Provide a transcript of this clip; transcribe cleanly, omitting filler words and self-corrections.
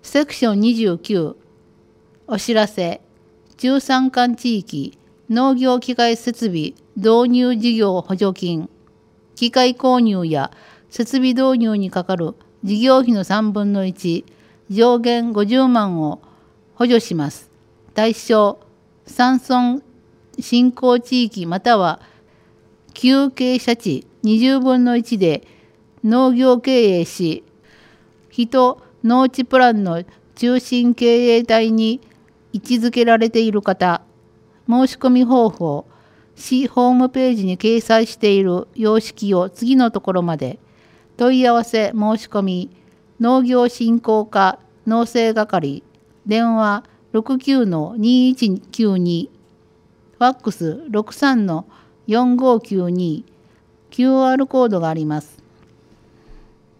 セクション29お知らせ中山間地域農業機械設備導入事業補助金機械購入や設備導入にかかる事業費の3分の1上限50万を補助します。対象山村振興地域または旧傾斜地20分の1で農業経営し人農地プランの中心経営体に位置づけられている方、申し込み方法、市ホームページに掲載している様式を次のところまで、問い合わせ申し込み、農業振興課農政係、電話69-2192、ファックス63-4592、QR コードがあります。